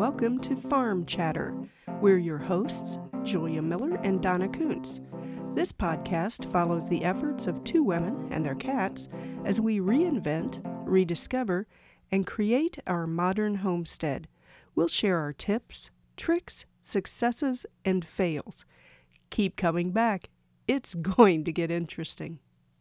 welcome to Farm Chatter. We're your hosts, Julia Miller and Donna Kuntz. This podcast follows the efforts of two women and their cats as we reinvent, rediscover, and create our modern homestead. We'll share our tips, tricks, successes, and fails. Keep coming back. It's going to get interesting.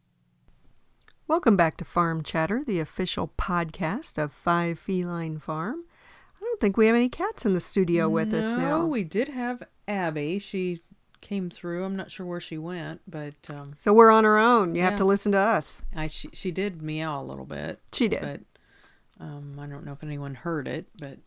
Welcome back to Farm Chatter, the official podcast of Five Feline Farm. I don't think we have any cats in the studio with us now. No, we did have Abby. She came through. I'm not sure where she went, but... So we're on our own. You have to listen to us. She did meow a little bit. She did. But I don't know if anyone heard it, but...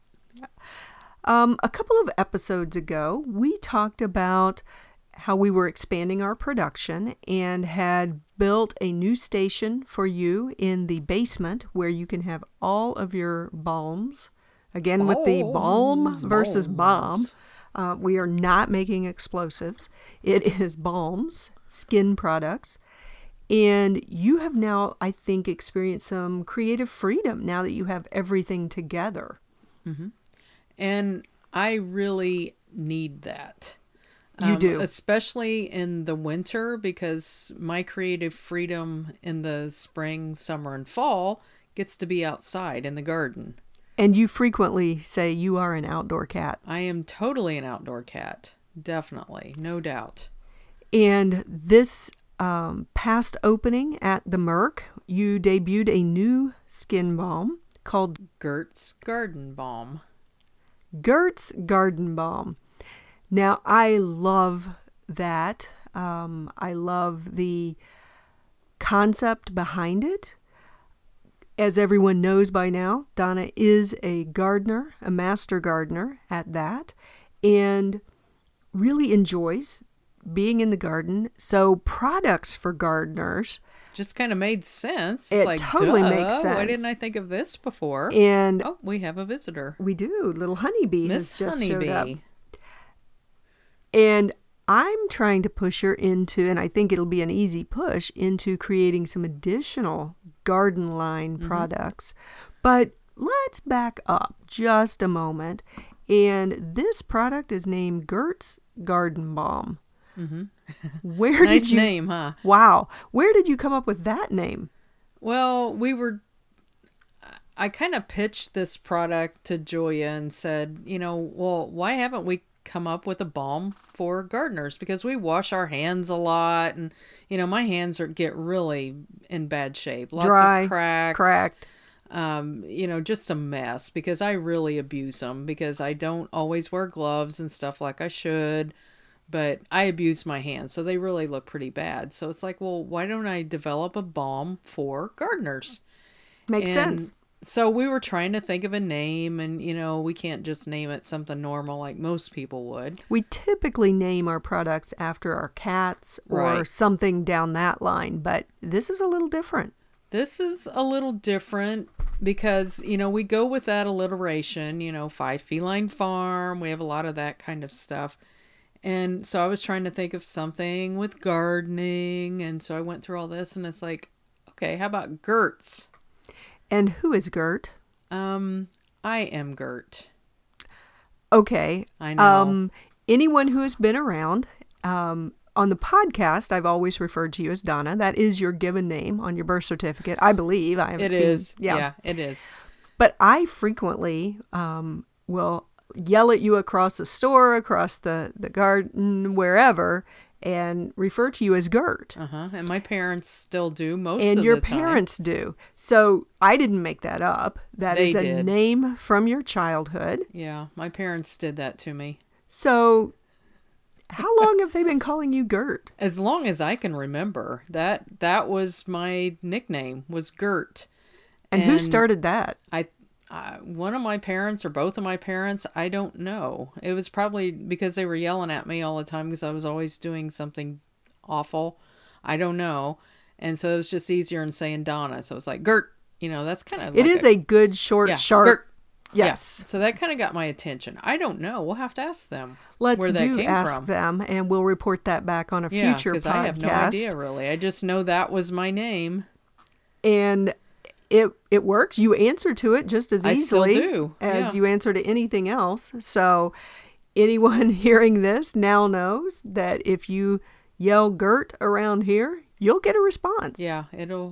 A couple of episodes ago, we talked about how we were expanding our production and had built a new station for you in the basement where you can have all of your balms. Again, with the balm versus bomb. We are not making explosives. It is balms, skin products. And you have now, I think, experienced some creative freedom now that you have everything together. Mm-hmm. And I really need that. You do. Especially in the winter, because my creative freedom in the spring, summer, and fall gets to be outside in the garden. And you frequently say you are an outdoor cat. I am totally an outdoor cat. Definitely. No doubt. And this past opening at the Merc, you debuted a new skin balm called Gert's Garden Balm. Gert's Garden Balm. Now, I love that. I love the concept behind it. As everyone knows by now, Donna is a gardener, a master gardener at that, and really enjoys being in the garden. So products for gardeners just kind of made sense. It totally makes sense. Why didn't I think of this before? And we have a visitor. We do. Little Honeybee Miss has just Honeybee. showed up. And I'm trying to push her into, and I think it'll be an easy push, into creating some additional garden line products. But let's back up just a moment. And this product is named Gert's Garden Balm. Mm-hmm. Where nice did you... name, huh? Wow. Where did you come up with that name? Well, I kind of pitched this product to Julia and said, why haven't we come up with a balm for gardeners? Because we wash our hands a lot, and my hands get really in bad shape. Lots Dry, of cracked. Just a mess, because I really abuse them, because I don't always wear gloves and stuff like I should, but I abuse my hands, so they really look pretty bad. So it's like, well, why don't I develop a balm for gardeners? Makes sense. So we were trying to think of a name, and, we can't just name it something normal like most people would. We typically name our products after our cats or something down that line, but this is a little different. This is a little different because, we go with that alliteration, Five Feline Farm. We have a lot of that kind of stuff. And so I was trying to think of something with gardening, and so I went through all this, and it's like, okay, how about Gert's? And who is Gert? I am Gert. Okay. I know. Anyone who has been around, on the podcast, I've always referred to you as Donna. That is your given name on your birth certificate, I believe. I haven't seen. It is. Yeah, it is. But I frequently will yell at you across the store, across the garden, wherever, and refer to you as Gert. And my parents still do most of the time. And your parents do. So I didn't make that up. That is a name from your childhood. Yeah, my parents did that to me. So how long have they been calling you Gert? As long as I can remember. That was my nickname, was Gert. And who started that? One of my parents or both of my parents, I don't know. It was probably because they were yelling at me all the time because I was always doing something awful. I don't know. And so it was just easier than saying Donna. So it's like, Gert, that's kind of It is a good, short, sharp. Gert. Yes. Yeah. So that kind of got my attention. I don't know. We'll have to ask them. Let's ask them, and we'll report that back on a future podcast. Because I have no idea, really. I just know that was my name. And it works. You answer to it just as I still easily do. as Yeah. you answer to anything else. So anyone hearing this now knows that if you yell Gert around here, you'll get a response. Yeah,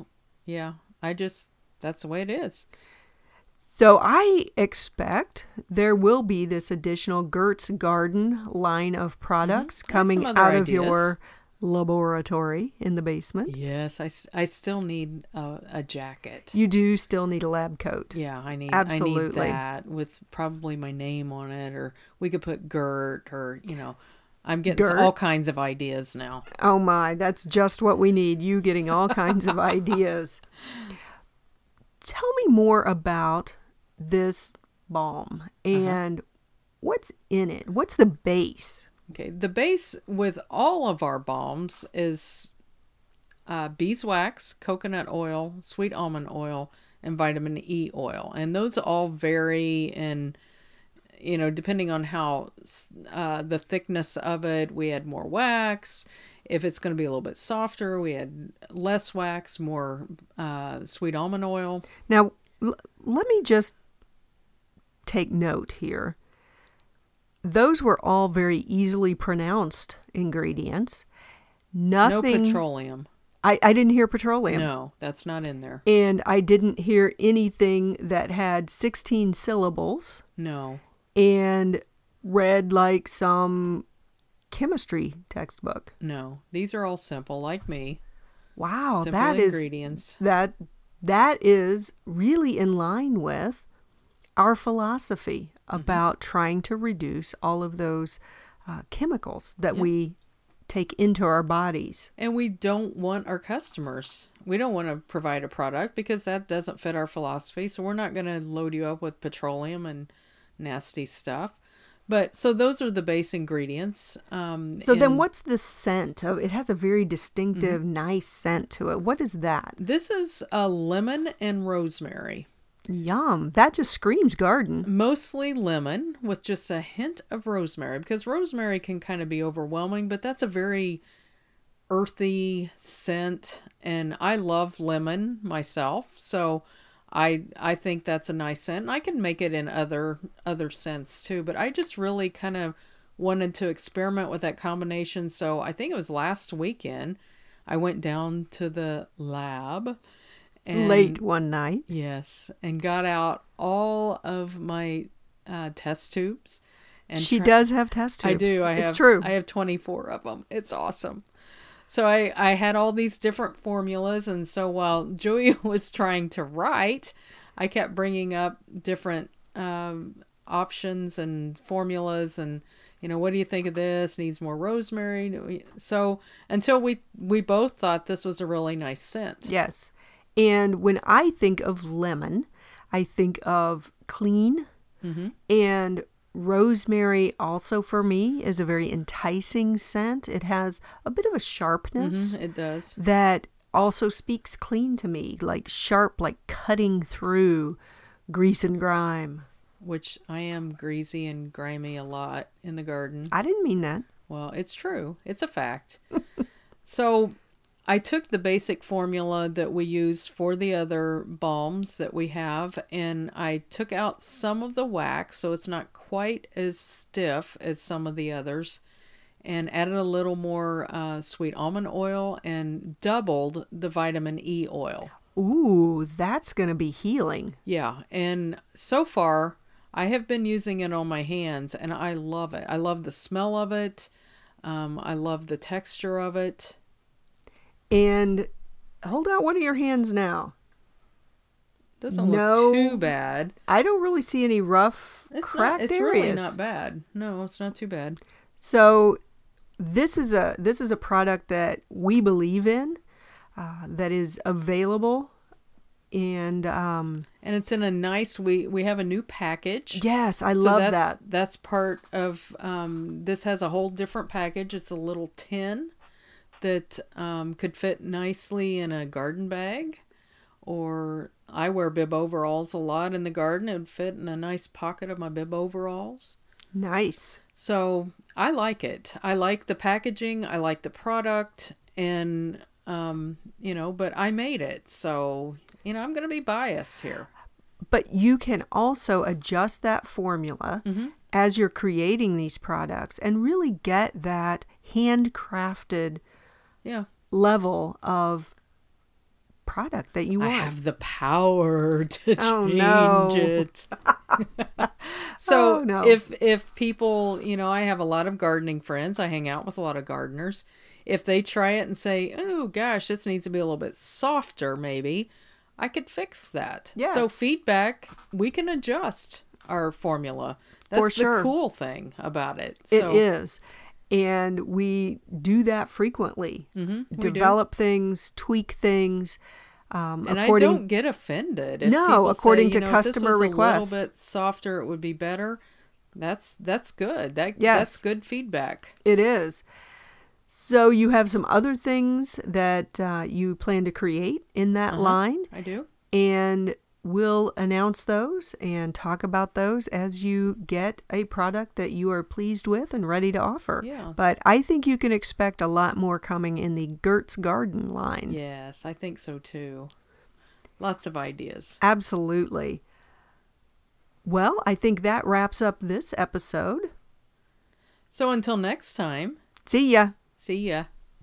that's the way it is. So I expect there will be this additional Gert's Garden line of products I have coming some other out of ideas. your laboratory in the basement. Yes, I still need a jacket. You do still need a lab coat. Yeah, I need Absolutely. that with probably my name on it, or we could put Gert, or I'm getting Gert? all kinds of ideas now. Oh my, that's just what we need. You getting all kinds of ideas. Tell me more about this balm and what's in it. What's the base? Okay, the base with all of our balms is beeswax, coconut oil, sweet almond oil, and vitamin E oil. And those all vary in, depending on how the thickness of it. We add more wax. If it's going to be a little bit softer, we add less wax, more sweet almond oil. Now, let me just take note here. Those were all very easily pronounced ingredients. Nothing. No petroleum. I didn't hear petroleum. No, that's not in there. And I didn't hear anything that had 16 syllables No. and read like some chemistry textbook. No. These are all simple, like me. Wow, Simple that is ingredients. that is really in line with our philosophy about trying to reduce all of those chemicals that we take into our bodies. And we don't want our customers. We don't want to provide a product because that doesn't fit our philosophy. So we're not going to load you up with petroleum and nasty stuff. But so those are the base ingredients. So then what's the scent? Oh, it has a very distinctive, nice scent to it. What is that? This is a lemon and rosemary. Yum. That just screams garden. Mostly lemon with just a hint of rosemary, because rosemary can kind of be overwhelming, but that's a very earthy scent, and I love lemon myself, so I think that's a nice scent. And I can make it in other scents too, but I just really kind of wanted to experiment with that combination. So I think it was last weekend I went down to the lab Late one night. Yes, and got out all of my test tubes. And She does have test tubes. I do. It's true. I have 24 of them. It's awesome. So I had all these different formulas, and so while Julia was trying to write, I kept bringing up different options and formulas, and what do you think of this? Needs more rosemary. So until we both thought this was a really nice scent. Yes. And when I think of lemon, I think of clean. And rosemary also for me is a very enticing scent. It has a bit of a sharpness. It does. That also speaks clean to me, like sharp, like cutting through grease and grime. Which I am greasy and grimy a lot in the garden. I didn't mean that. Well, it's true. It's a fact. So I took the basic formula that we use for the other balms that we have, and I took out some of the wax so it's not quite as stiff as some of the others, and added a little more sweet almond oil and doubled the vitamin E oil. Ooh, that's going to be healing. Yeah, and so far I have been using it on my hands, and I love it. I love the smell of it. I love the texture of it. And hold out one of your hands now. Doesn't look too bad. I don't really see any rough, cracked it's areas. really not bad. No, it's not too bad. So this is a product that we believe in, that is available, and it's in a nice. We have a new package. Yes, I love that. That's part of. This has a whole different package. It's a little tin that could fit nicely in a garden bag, or I wear bib overalls a lot in the garden. It would fit in a nice pocket of my bib overalls. Nice. So I like it. I like the packaging. I like the product, and But I made it. So, I'm going to be biased here. But you can also adjust that formula as you're creating these products and really get that handcrafted level of product that you want. I have the power to change it. So if people, I have a lot of gardening friends. I hang out with a lot of gardeners. If they try it and say, oh gosh, this needs to be a little bit softer maybe, I could fix that. Yes. So feedback, we can adjust our formula. That's the cool thing about it. So, it is. And we do that frequently. Develop things, tweak things. And I don't get offended. If according say, to customer requests. If this was a little bit softer, it would be better. That's good. That's good feedback. It is. So you have some other things that you plan to create in that line. I do. And we'll announce those and talk about those as you get a product that you are pleased with and ready to offer. Yeah. But I think you can expect a lot more coming in the Gert's Garden line. Yes, I think so too. Lots of ideas. Absolutely. Well, I think that wraps up this episode. So until next time. See ya. See ya.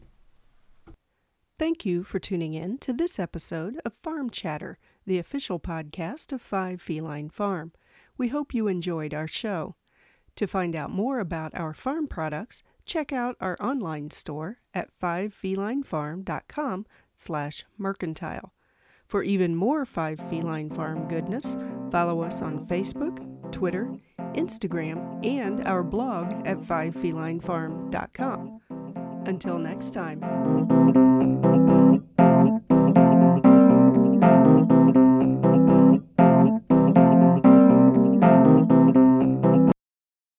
Thank you for tuning in to this episode of Farm Chatter, the official podcast of 5 Feline Farm. We hope you enjoyed our show. To find out more about our farm products, check out our online store at 5felinefarm.com/mercantile. For even more 5 Feline Farm goodness, follow us on Facebook, Twitter, Instagram, and our blog at 5felinefarm.com. Until next time.